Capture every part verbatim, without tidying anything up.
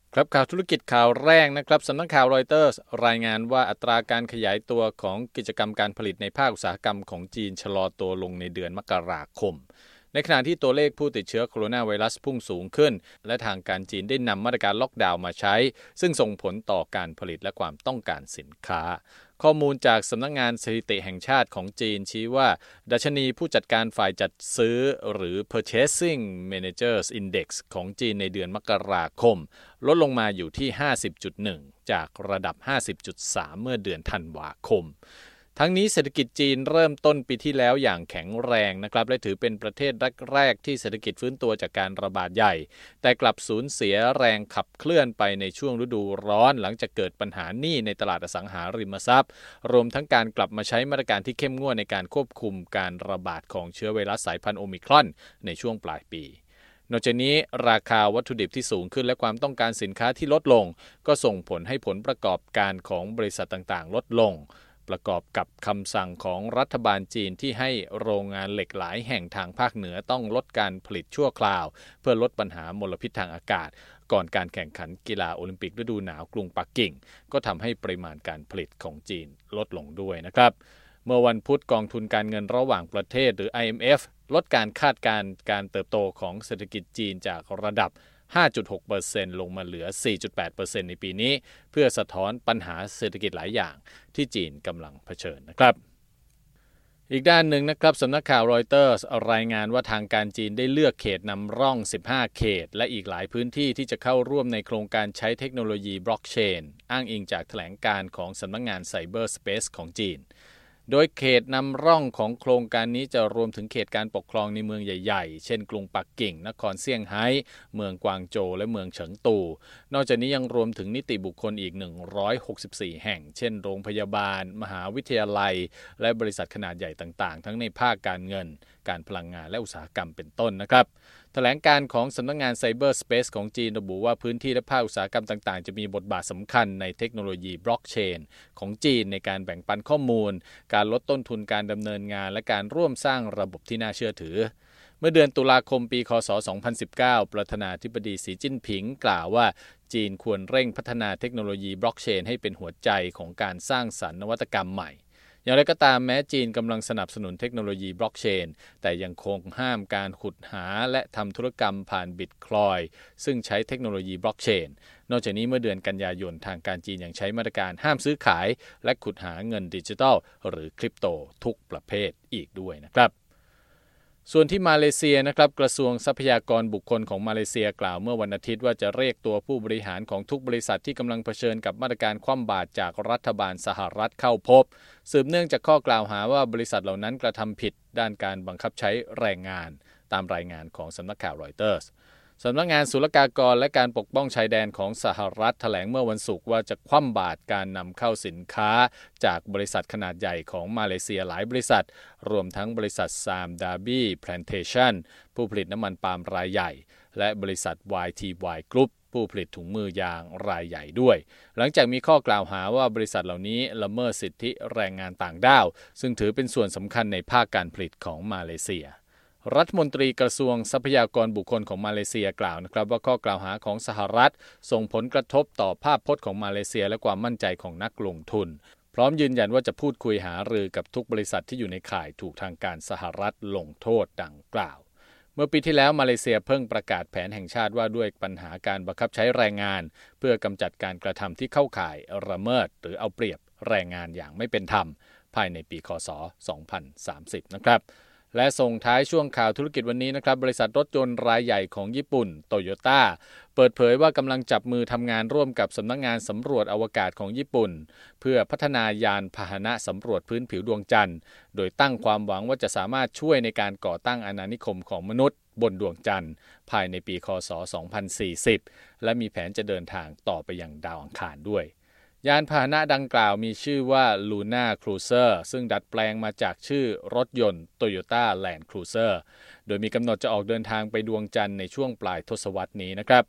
ครับข่าวธุรกิจข่าวแรกนะครับสำนักข่าวรอยเตอร์สรายงานว่าอัตราการขยายตัวของกิจกรรมการผลิตในภาคอุตสาหกรรมของจีนชะลอตัวลงในเดือนมกราคมในขณะที่ตัวเลขผู้ติดเชื้อโคโรนาไวรัสพุ่งสูงขึ้นและทางการจีนได้นำมาตรการล็อกดาวน์มาใช้ซึ่งส่งผลต่อการผลิตและความต้องการสินค้าข้อมูลจากสำนักงานสถิติแห่งชาติของจีนชี้ว่าดัชนีผู้จัดการฝ่ายจัดซื้อหรือ Purchasing Managers Index ของจีนในเดือนมกราคมลดลงมาอยู่ที่ ห้าสิบจุดหนึ่ง จากระดับ ห้าสิบจุดสาม เมื่อเดือนธันวาคมทั้งนี้เศรษฐกิจจีนเริ่มต้นปีที่แล้วอย่างแข็งแรงนะครับและถือเป็นประเทศแรกๆที่เศรษฐกิจฟื้นตัวจากการระบาดใหญ่แต่กลับสูญเสียแรงขับเคลื่อนไปในช่วงฤดูร้อนหลังจากเกิดปัญหาหนี้ในตลาดอสังหาริมทรัพย์รวมทั้งการกลับมาใช้มาตรการที่เข้มงวดในการควบคุมการระบาดของเชื้อไวรัสสายพันธุ์โอมิครอนในช่วงปลายปีนอกจากนี้ราคาวัตถุดิบที่สูงขึ้นและความต้องการสินค้าที่ลดลงก็ส่งผลให้ผลประกอบการของบริษัทต่างๆลดลงประกอบกับคำสั่งของรัฐบาลจีนที่ให้โรงงานเหล็กหลายแห่งทางภาคเหนือต้องลดการผลิตชั่วคราวเพื่อลดปัญหามลพิษทางอากาศก่อนการแข่งขันกีฬาโอลิมปิกฤดูหนาวกรุงปักกิ่งก็ทำให้ปริมาณการผลิตของจีนลดลงด้วยนะครับเมื่อวันพุธกองทุนการเงินระหว่างประเทศหรือ ไอ เอ็ม เอฟ ลดการคาดการณ์การเติบโตของเศรษฐกิจจีนจากระดับ ห้าจุดหกเปอร์เซ็นต์ ลงมาเหลือ สี่จุดแปดเปอร์เซ็นต์ ในปีนี้เพื่อสะท้อนปัญหาเศรษฐกิจหลายอย่างที่จีนกำลังเผชิญนะครับอีกด้านหนึ่งนะครับสำนักข่าวรอยเตอร์สรายงานว่าทางการจีนได้เลือกเขตนำร่องสิบห้าเขตและอีกหลายพื้นที่ที่จะเข้าร่วมในโครงการใช้เทคโนโลยีบล็อกเชนอ้างอิงจากแถลงการของสำนักงานไซเบอร์สเปซของจีนโดยเขตนำร่องของโครงการนี้จะรวมถึงเขตการปกครองในเมืองใหญ่ๆเช่นกรุงปักกิ่งนครเซี่ยงไฮ้เมืองกวางโจวและเมืองเฉิงตูนอกจากนี้ยังรวมถึงนิติบุคคลอีกหนึ่งร้อยหกสิบสี่แห่งเช่นโรงพยาบาลมหาวิทยาลัยและบริษัทขนาดใหญ่ต่างๆทั้งในภาคการเงินการพลังงานและอุตสาหกรรมเป็นต้นนะครับแถลงการของสำนักงานไซเบอร์สเปซของจีนระบุว่าพื้นที่และภาคอุตสาหกรรมต่างๆจะมีบทบาทสำคัญในเทคโนโลยีบล็อกเชนของจีนในการแบ่งปันข้อมูลการลดต้นทุนการดำเนินงานและการร่วมสร้างระบบที่น่าเชื่อถือเมื่อเดือนตุลาคมปีคศสองพันสิบเก้าประธานาธิบดีสีจิ้นผิงกล่าวว่าจีนควรเร่งพัฒนาเทคโนโลยีบล็อกเชนให้เป็นหัวใจของการสร้างสรรค์นวัตกรรมใหม่อย่างไรก็ตามแม้จีนกำลังสนับสนุนเทคโนโลยีบล็อกเชนแต่ยังคงห้ามการขุดหาและทำธุรกรรมผ่านบิตคอยน์ซึ่งใช้เทคโนโลยีบล็อกเชนนอกจากนี้เมื่อเดือนกันยายนทางการจีนยังใช้มาตรการห้ามซื้อขายและขุดหาเงินดิจิทัลหรือคริปโตทุกประเภทอีกด้วยนะครับส่วนที่มาเลเซียนะครับกระทรวงทรัพยากรบุคคลของมาเลเซียกล่าวเมื่อวันอาทิตย์ว่าจะเรียกตัวผู้บริหารของทุกบริษัทที่กำลังเผชิญกับมาตรการคว่ำบาตรจากรัฐบาลสหรัฐเข้าพบสืบเนื่องจากข้อกล่าวหาว่าบริษัทเหล่านั้นกระทำผิดด้านการบังคับใช้แรงงานตามรายงานของสำนักข่าวรอยเตอร์สสำนักงานศุลกากรและการปกป้องชายแดนของสหรัฐแถลงเมื่อวันศุกร์ว่าจะคว่ำบาตรการนำเข้าสินค้าจากบริษัทขนาดใหญ่ของมาเลเซียหลายบริษัทรวมทั้งบริษัทซามดาร์บี้แพลนเทชั่นผู้ผลิตน้ำมันปาล์มรายใหญ่และบริษัท วาย ที วาย Group ผู้ผลิตถุงมือยางรายใหญ่ด้วยหลังจากมีข้อกล่าวหาว่าบริษัทเหล่านี้ละเมิดสิทธิแรงงานต่างด้าวซึ่งถือเป็นส่วนสำคัญในภาคการผลิตของมาเลเซียรัฐมนตรีกระทรวงทรัพยากรบุคคลของมาเลเซียกล่าวนะครับว่าข้อกล่าวหาของสหรัฐส่งผลกระทบต่อภาพพจน์ของมาเลเซียและความมั่นใจของนักลงทุนพร้อมยืนยันว่าจะพูดคุยหารือกับทุกบริษัทที่อยู่ในข่ายถูกทางการสหรัฐลงโทษดังกล่าวเมื่อปีที่แล้วมาเลเซียเพิ่งประกาศแผนแห่งชาติว่าด้วยปัญหาการบังคับใช้แรงงานเพื่อกำจัดการกระทำที่เข้าข่ายละเมิดหรือเอาเปรียบแรงงานอย่างไม่เป็นธรรมภายในปีคศสองพันสามสิบนะครับและส่งท้ายช่วงข่าวธุรกิจวันนี้นะครับบริษัทรถยนต์รายใหญ่ของญี่ปุ่นโตโยต้าเปิดเผยว่ากำลังจับมือทำงานร่วมกับสำนักงานสำรวจอวกาศของญี่ปุ่นเพื่อพัฒนายานพาหนะสำรวจพื้นผิวดวงจันทร์โดยตั้งความหวังว่าจะสามารถช่วยในการก่อตั้งอาณานิคมของมนุษย์บนดวงจันทร์ภายในปีคศสองพันสี่สิบและมีแผนจะเดินทางต่อไปยังดาวอังคารด้วยยานพาหนะดังกล่าวมีชื่อว่า Luna Cruiser ซึ่งดัดแปลงมาจากชื่อรถยนต์ Toyota Land Cruiser โดยมีกำหนดจะออกเดินทางไปดวงจันทร์ในช่วงปลายทศวรรษนี้นะครับ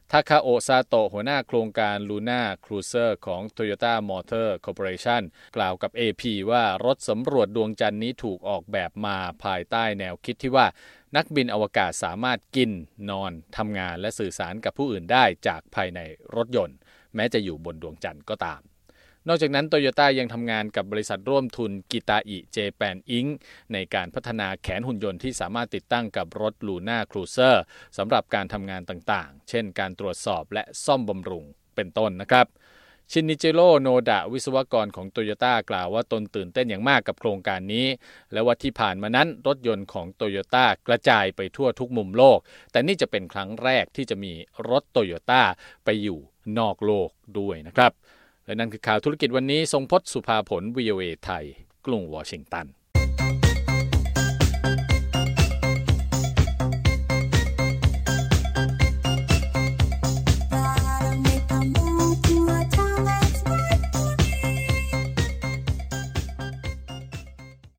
ทาคาโอะซาโตะหัวหน้าโครงการ Luna Cruiser ของ Toyota Motor Corporation กล่าวกับ เอ พี ว่ารถสำรวจดวงจันทร์นี้ถูกออกแบบมาภายใต้แนวคิดที่ว่านักบินอวกาศสามารถกินนอนทำงานและสื่อสารกับผู้อื่นได้จากภายในรถยนต์แม้จะอยู่บนดวงจันทร์ก็ตามนอกจากนั้นโตโยต้ายังทำงานกับบริษัทร่วมทุนกิตาอิเจแปนอิงในการพัฒนาแขนหุ่นยนต์ที่สามารถติดตั้งกับรถ Luna Cruiser สำหรับการทำงานต่างๆเช่นการตรวจสอบและซ่อมบำรุงเป็นต้นนะครับชินนิจิโร่โนดะวิศวกรของโตโยต้ากล่าวว่าตนตื่นเต้นอย่างมากกับโครงการนี้และว่าที่ผ่านมานั้นรถยนต์ของโตโยต้ากระจายไปทั่วทุกมุมโลกแต่นี่จะเป็นครั้งแรกที่จะมีรถโตโยต้าไปอยู่นอกโลกด้วยนะครับและนั่นคือข่าวธุรกิจวันนี้ทรงพจน์สุภาผล วี โอ เอ ไทยกรุงวอชิงตัน